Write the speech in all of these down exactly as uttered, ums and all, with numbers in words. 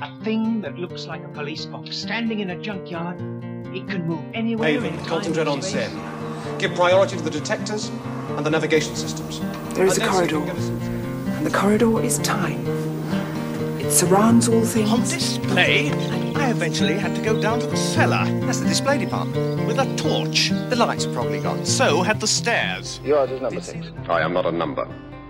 A thing that looks like a police box standing in a junkyard. It can move anywhere. Haven, concentrate on Sen. Give priority to the detectors and the navigation systems. There is a corridor, and the corridor is time. It surrounds all things. On display, I eventually had to go down to the cellar. That's the display department. With a torch. The lights are probably gone. So had the stairs. Yours is number six. I am not a number.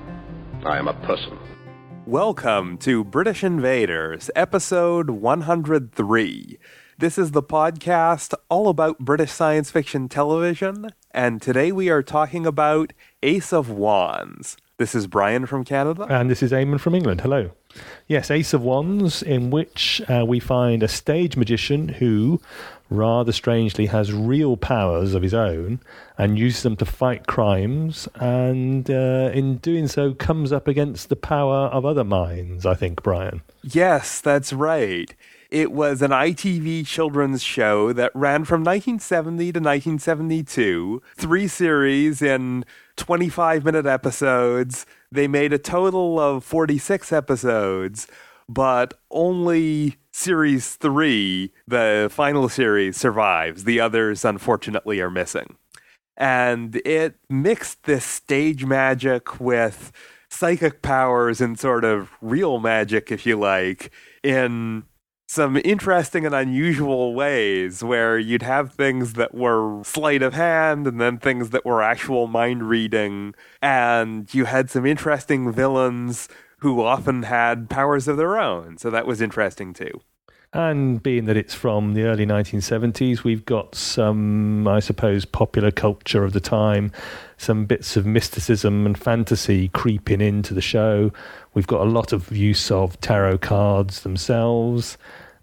I am a person. Welcome to British Invaders, episode one hundred three. This is the podcast all about British science fiction television, and today we are talking about Ace of Wands. This is Brian from Canada. And this is Eamon from England. Hello. Yes, Ace of Wands, in which uh, we find a stage magician who, rather strangely, has real powers of his own and uses them to fight crimes, and uh, in doing so comes up against the power of other minds, I think, Brian. Yes, that's right. It was an I T V children's show that ran from nineteen seventy to nineteen seventy-two, three series in twenty-five minute episodes. They made a total of forty-six episodes, but only series three, the final series, survives. The others, unfortunately, are missing. And it mixed this stage magic with psychic powers and sort of real magic, if you like, in some interesting and unusual ways, where you'd have things that were sleight of hand and then things that were actual mind reading, and you had some interesting villains who often had powers of their own, so that was interesting too. And being that it's from the early nineteen seventies, we've got some, I suppose, popular culture of the time, some bits of mysticism and fantasy creeping into the show. We've got a lot of use of tarot cards themselves,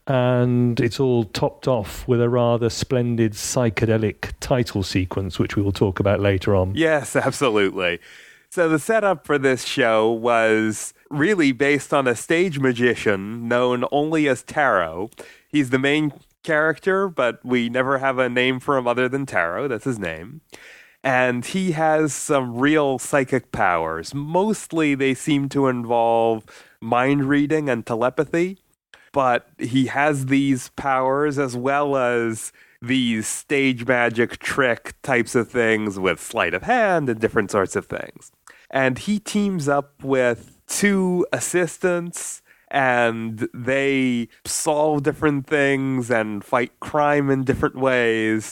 and it's all topped off with a rather splendid psychedelic title sequence, which we will talk about later on. Yes, absolutely. So the setup for this show was really based on a stage magician known only as Taro. He's the main character, but we never have a name for him other than Taro. That's his name. And he has some real psychic powers. Mostly they seem to involve mind reading and telepathy, but he has these powers as well as these stage magic trick types of things with sleight of hand and different sorts of things. And he teams up with two assistants, and they solve different things and fight crime in different ways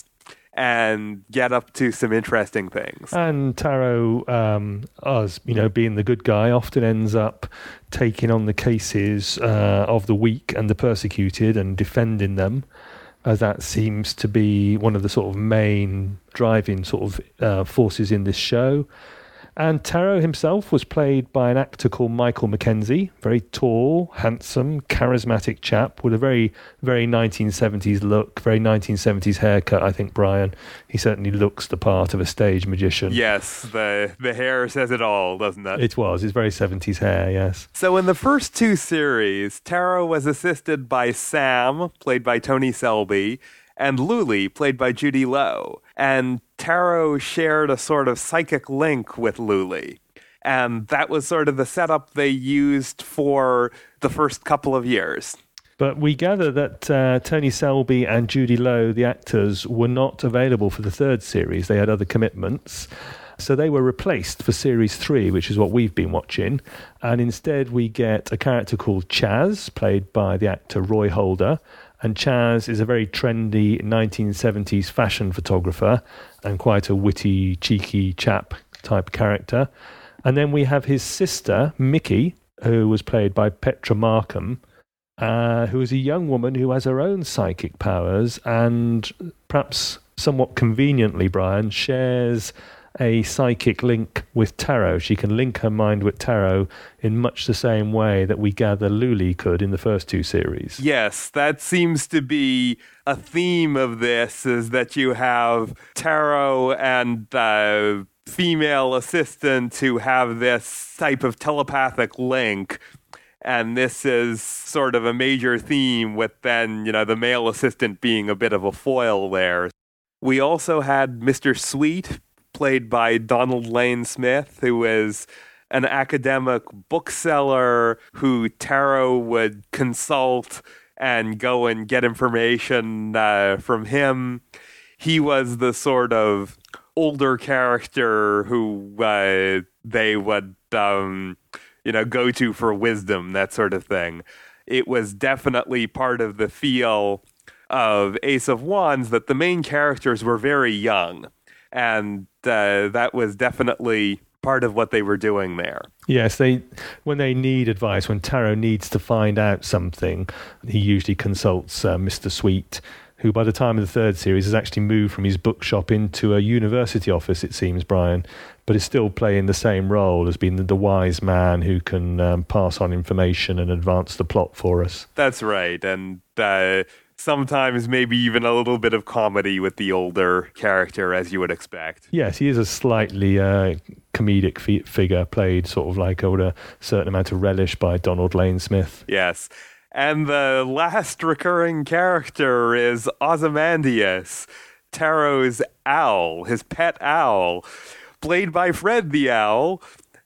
and get up to some interesting things. And Taro, um, us, you know, being the good guy, often ends up taking on the cases uh, of the weak and the persecuted and defending them, as that seems to be one of the sort of main driving sort of uh, forces in this show. And Taro himself was played by an actor called Michael Mackenzie, very tall, handsome, charismatic chap with a very, very nineteen seventies look, very nineteen seventies haircut, I think, Brian. He certainly looks the part of a stage magician. Yes, the, the hair says it all, doesn't it? It was. It's very seventies hair, yes. So in the first two series, Taro was assisted by Sam, played by Tony Selby, and Luli, played by Judy Lowe. And Taro shared a sort of psychic link with Luli. And that was sort of the setup they used for the first couple of years. But we gather that uh, Tony Selby and Judy Lowe, the actors, were not available for the third series. They had other commitments. So they were replaced for series three, which is what we've been watching. And instead we get a character called Chaz, played by the actor Roy Holder. And Chaz is a very trendy nineteen seventies fashion photographer and quite a witty, cheeky chap type character. And then we have his sister, Mickey, who was played by Petra Markham, uh, who is a young woman who has her own psychic powers and perhaps somewhat conveniently, Brian, shares a psychic link with Taro. She can link her mind with Taro in much the same way that we gather Luli could in the first two series. Yes, that seems to be a theme of this, is that you have Taro and uh, female assistant who have this type of telepathic link. And this is sort of a major theme, with then, you know, the male assistant being a bit of a foil there. We also had Mister Sweet, played by Donald Lane Smith, who is an academic bookseller who Taro would consult and go and get information uh, from him. He was the sort of older character who uh, they would, um, you know, go to for wisdom, that sort of thing. It was definitely part of the feel of Ace of Wands that the main characters were very young. And uh, that was definitely part of what they were doing there. Yes, they when they need advice, when Taro needs to find out something, he usually consults uh, Mister Sweet, who by the time of the third series has actually moved from his bookshop into a university office, it seems, Brian, but is still playing the same role as being the, the wise man who can um, pass on information and advance the plot for us. That's right, and uh, sometimes maybe even a little bit of comedy with the older character, as you would expect. Yes, he is a slightly uh, comedic fi- figure, played sort of like with a certain amount of relish by Donald Lane Smith. Yes. And the last recurring character is Ozymandias, Taro's owl, his pet owl, played by Fred the Owl,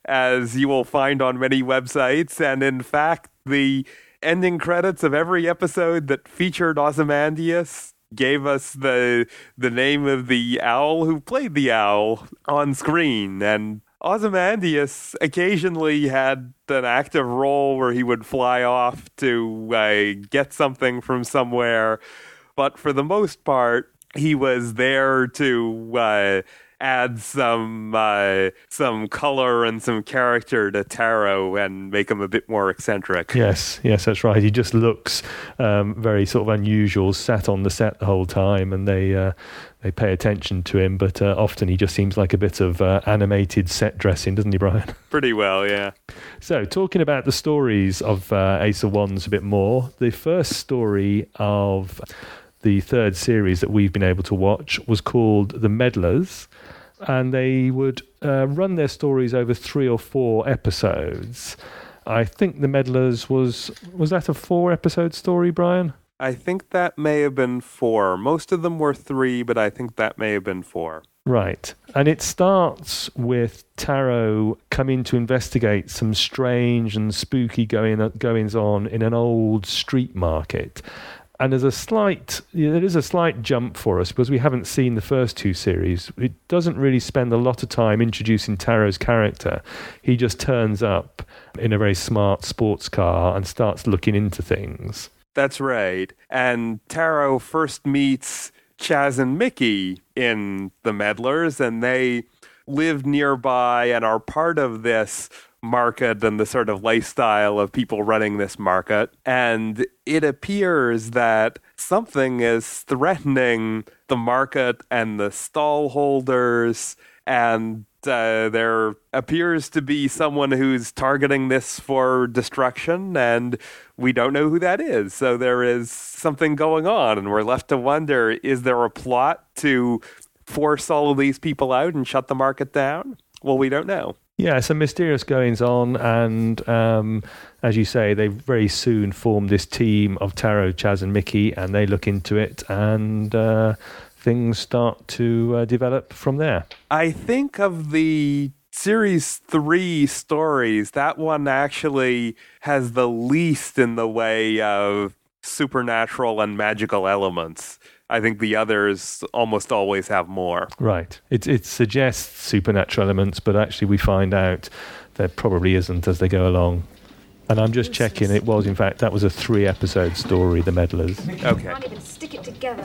as you will find on many websites. And in fact, the ending credits of every episode that featured Ozymandias gave us the the name of the owl who played the owl on screen. And Ozymandias occasionally had an active role where he would fly off to uh, get something from somewhere, but for the most part, he was there to uh, add some uh, some color and some character to Taro and make him a bit more eccentric. Yes, yes, that's right. He just looks um, very sort of unusual, sat on the set the whole time, and they uh, they pay attention to him, but uh, often he just seems like a bit of uh, animated set dressing, doesn't he, Brian? Pretty well, yeah. So, talking about the stories of uh, Ace of Wands a bit more, the first story of the third series that we've been able to watch was called The Meddlers, and they would uh, run their stories over three or four episodes. I think The Meddlers was, was that a four-episode story, Brian? I think that may have been four. Most of them were three, but I think that may have been four. Right. And it starts with Taro coming to investigate some strange and spooky going, goings on in an old street market. And there's a slight, there is a slight jump for us because we haven't seen the first two series. It doesn't really spend a lot of time introducing Taro's character. He just turns up in a very smart sports car and starts looking into things. That's right. And Taro first meets Chaz and Mickey in The Meddlers, and they live nearby and are part of this market and the sort of lifestyle of people running this market. And it appears that something is threatening the market and the stall holders, and uh, there appears to be someone who's targeting this for destruction, and we don't know who that is. So there is something going on, and we're left to wonder, is there a plot to force all of these people out and shut the market down? Well, we don't know. Yeah, some mysterious goings on, and um, as you say, they very soon form this team of Taro, Chaz, and Mickey, and they look into it, and uh, things start to uh, develop from there. I think of the series three stories, that one actually has the least in the way of supernatural and magical elements. I think the others almost always have more. Right. It it suggests supernatural elements, but actually we find out there probably isn't as they go along. And I'm just checking, it was, in fact, that was a three-episode story, The Meddlers. Okay. I can't even stick it together.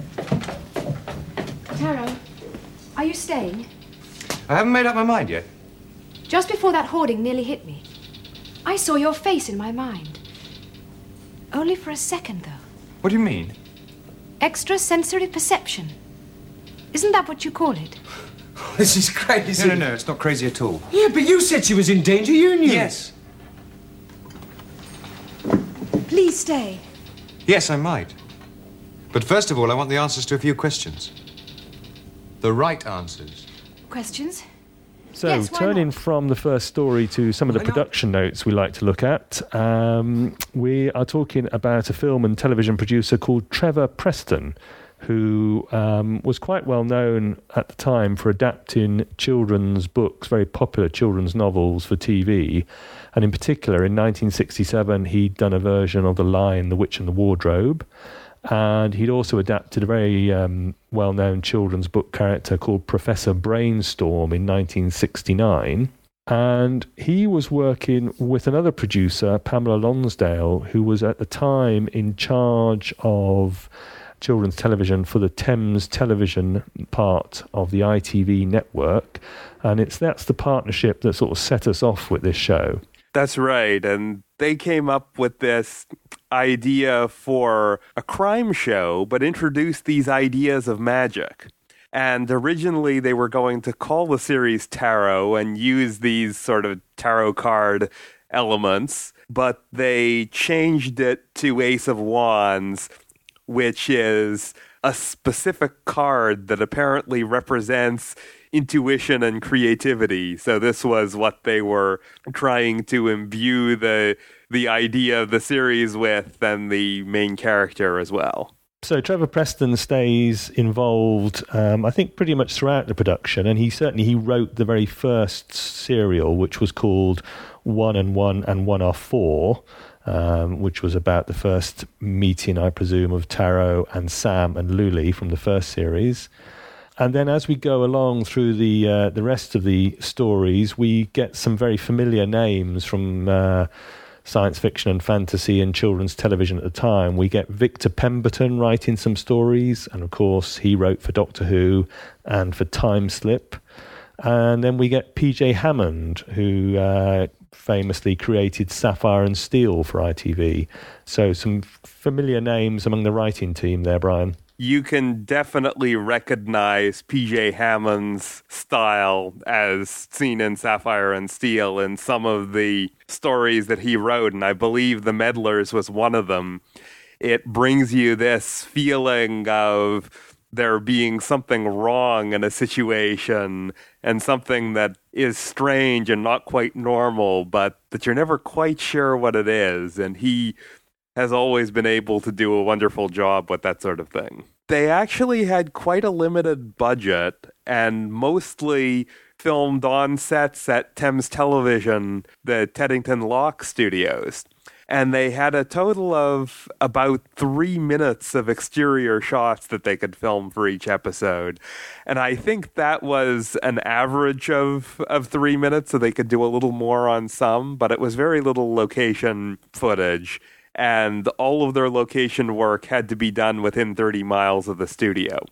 Taro, are you staying? I haven't made up my mind yet. Just before that hoarding nearly hit me, I saw your face in my mind. Only for a second, though. What do you mean? Extrasensory perception. Isn't that what you call it? This is crazy. No, no, no, it's not crazy at all. Yeah, but you said she was in danger, you knew. Yes. Please stay. Yes, I might. But first of all, I want the answers to a few questions. The right answers. Questions? So, Yes, why turning not? from the first story to some of the Why not? production notes we like to look at, um, we are talking about a film and television producer called Trevor Preston, who um, was quite well known at the time for adapting children's books, very popular children's novels for T V. And in particular, in nineteen sixty-seven, he'd done a version of The Lion, the Witch and the Wardrobe. And he'd also adapted a very um, well-known children's book character called Professor Brainstorm in nineteen sixty-nine. And he was working with another producer, Pamela Lonsdale, who was at the time in charge of children's television for the Thames Television part of the I T V network. And it's that's the partnership that sort of set us off with this show. That's right. And they came up with this idea for a crime show, but introduced these ideas of magic. And originally they were going to call the series Tarot and use these sort of tarot card elements, but they changed it to Ace of Wands, which is a specific card that apparently represents intuition and creativity. So this was what they were trying to imbue the the idea of the series with, and the main character as well. So Trevor Preston stays involved, um, I think, pretty much throughout the production, and he certainly he wrote the very first serial, which was called One and One and One Are Four, um, which was about the first meeting, I presume, of Taro and Sam and Luli from the first series. And then as we go along through the uh, the rest of the stories, we get some very familiar names from uh, science fiction and fantasy and children's television at the time. We get Victor Pemberton writing some stories, and of course he wrote for Doctor Who and for Time Slip. And then we get P J Hammond, who uh, famously created Sapphire and Steel for I T V. So some familiar names among the writing team there, Brian. You can definitely recognize P J Hammond's style as seen in Sapphire and Steel in some of the stories that he wrote, and I believe The Meddlers was one of them. It brings you this feeling of there being something wrong in a situation and something that is strange and not quite normal, but that you're never quite sure what it is, and he has always been able to do a wonderful job with that sort of thing. They actually had quite a limited budget and mostly filmed on sets at Thames Television, the Teddington Lock Studios. And they had a total of about three minutes of exterior shots that they could film for each episode. And I think that was an average of, of three minutes, so they could do a little more on some, but it was very little location footage. And all of their location work had to be done within thirty miles of the studio.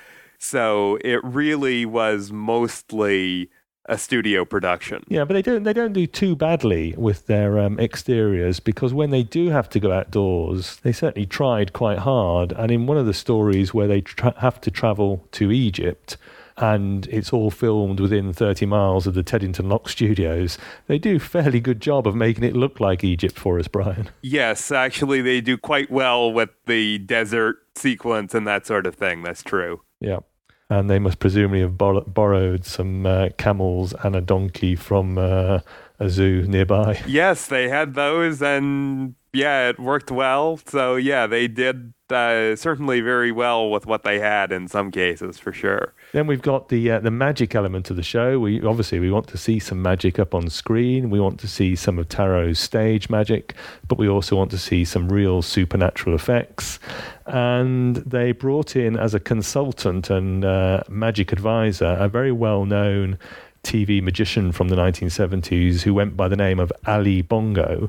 So it really was mostly a studio production. Yeah, but they don't they don't do too badly with their um, exteriors, because when they do have to go outdoors, they certainly tried quite hard. And in one of the stories where they tra- have to travel to Egypt, and it's all filmed within thirty miles of the Teddington Lock Studios, they do a fairly good job of making it look like Egypt for us, Brian. Yes, actually they do quite well with the desert sequence and that sort of thing. That's true. Yeah. And they must presumably have bor- borrowed some uh, camels and a donkey from uh, a zoo nearby. Yes, they had those, and yeah, it worked well. So yeah, they did uh, certainly very well with what they had in some cases, for sure. Then we've got the uh, the magic element of the show. We obviously we want to see some magic up on screen. We want to see some of Taro's stage magic, but we also want to see some real supernatural effects. And they brought in as a consultant and uh, magic advisor a very well-known T V magician from the nineteen seventies who went by the name of Ali Bongo.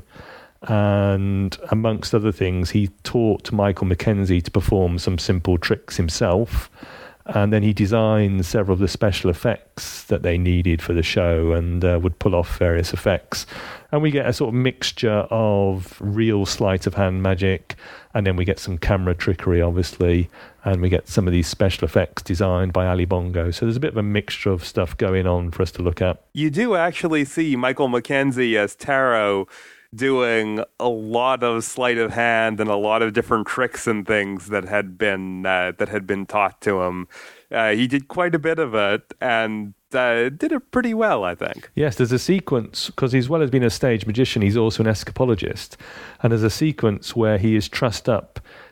And amongst other things, he taught Michael Mackenzie to perform some simple tricks himself. And then he designed several of the special effects that they needed for the show, and uh, would pull off various effects. And we get a sort of mixture of real sleight of hand magic, and then we get some camera trickery, obviously, and we get some of these special effects designed by Ali Bongo. So there's a bit of a mixture of stuff going on for us to look at. You do actually see Michael Mackenzie as Taro doing a lot of sleight of hand and a lot of different tricks and things that had been uh, that had been taught to him. Uh, he did quite a bit of it, and uh, did it pretty well, I think. Yes, there's a sequence, because as well as being a stage magician, he's also an escapologist. And there's a sequence where he is trussed up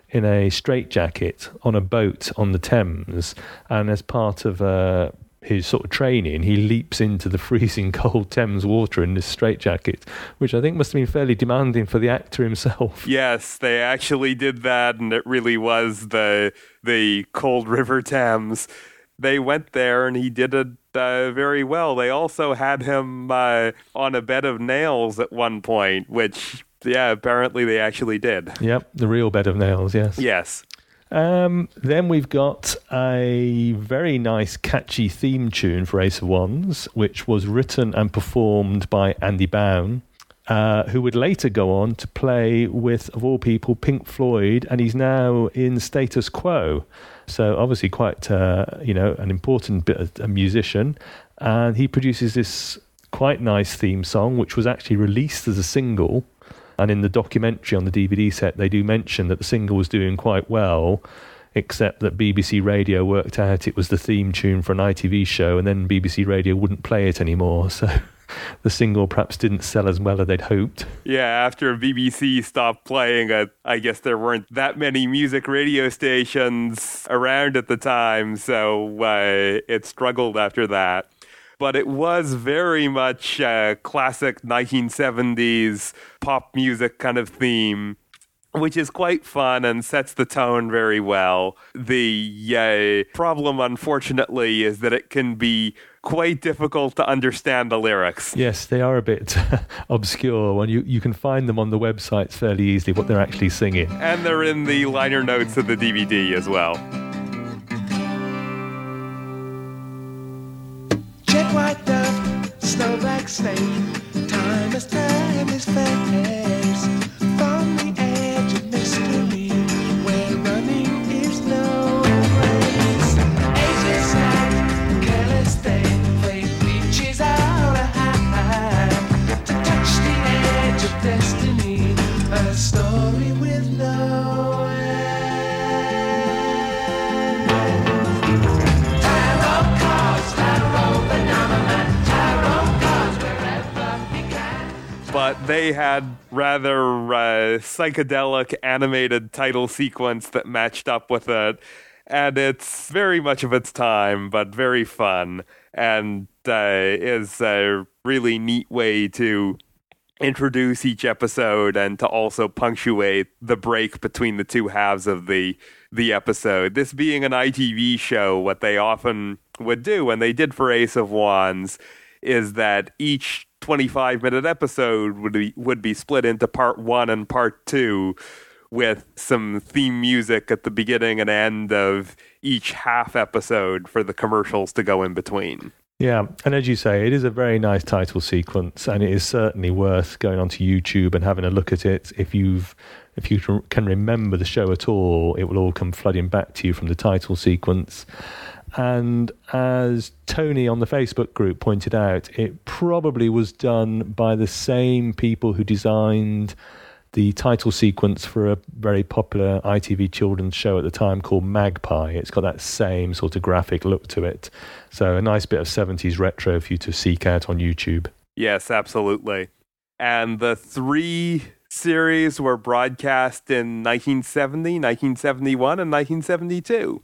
in a straitjacket on a boat on the Thames, and as part of uh, his sort of training, he leaps into the freezing cold Thames water in this straitjacket, which I think must have been fairly demanding for the actor himself. Yes, they actually did that, and it really was the the cold River Thames. They went there, and he did it uh, very well. They also had him uh, on a bed of nails at one point, which, yeah, apparently they actually did. Yep, the real bed of nails, yes. Yes. Um, then we've got a very nice, catchy theme tune for Ace of Wands, which was written and performed by Andy Bown, uh, who would later go on to play with, of all people, Pink Floyd, and he's now in Status Quo. So obviously quite, uh, you know, an important bit of a musician. And he produces this quite nice theme song, which was actually released as a single. And in the documentary on the D V D set, they do mention that the single was doing quite well, except that B B C Radio worked out it was the theme tune for an I T V show, and then B B C Radio wouldn't play it anymore. So the single perhaps didn't sell as well as they'd hoped. Yeah, after B B C stopped playing it, I guess there weren't that many music radio stations around at the time, so uh, it struggled after that. But it was very much a classic nineteen seventies pop music kind of theme, which is quite fun and sets the tone very well. The uh, problem, unfortunately, is that it can be quite difficult to understand the lyrics. Yes, they are a bit obscure. When you, you can find them on the websites fairly easily, what they're actually singing. And they're in the liner notes of the D V D as well. Check white dove, snowback snake, time as time is face. From the edge of mystery, where running is no race. Ages not, careless thing, fate reaches out a high to touch the edge of destiny. A story with no end. Tarot cards, tarot phenomenon, tarot cards wherever he can. But they had rather uh, psychedelic animated title sequence that matched up with it. And it's very much of its time, but very fun. And uh, is a really neat way to introduce each episode and to also punctuate the break between the two halves of the the episode. This being an I T V show, what they often would do, and they did for Ace of Wands, is that each twenty-five minute episode would be, would be split into part one and part two, with some theme music at the beginning and end of each half episode for the commercials to go in between. Yeah, and as you say, it is a very nice title sequence, and it is certainly worth going onto YouTube and having a look at it. If you've, if you can remember the show at all, it will all come flooding back to you from the title sequence. And as Tony on the Facebook group pointed out, it probably was done by the same people who designed the title sequence for a very popular I T V children's show at the time called Magpie. It's got that same sort of graphic look to it. So a nice bit of seventies retro for you to seek out on YouTube. Yes, absolutely. And the three series were broadcast in nineteen seventy, nineteen seventy-one, and nineteen seventy-two.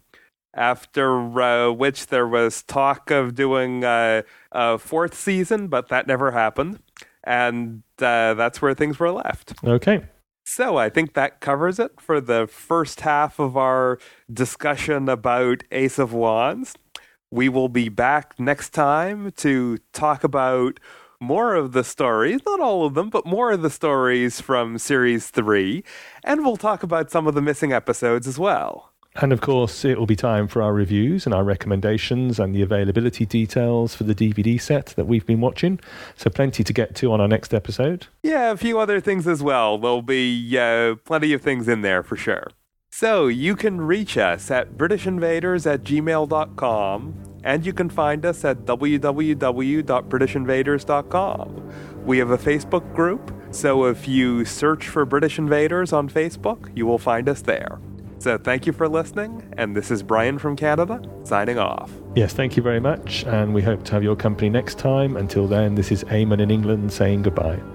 After uh, which there was talk of doing uh, a fourth season, but that never happened. And uh, that's where things were left. Okay. So I think that covers it for the first half of our discussion about Ace of Wands. We will be back next time to talk about more of the stories, not all of them, but more of the stories from Series three. And we'll talk about some of the missing episodes as well. And of course, it will be time for our reviews and our recommendations and the availability details for the D V D set that we've been watching. So plenty to get to on our next episode. Yeah, a few other things as well. There'll be uh, plenty of things in there for sure. So you can reach us at british invaders at gmail dot com, and you can find us at w w w dot british invaders dot com. We have a Facebook group, so if you search for British Invaders on Facebook, you will find us there. So thank you for listening, and this is Brian from Canada, signing off. Yes, thank you very much, and we hope to have your company next time. Until then, this is Eamon in England saying goodbye.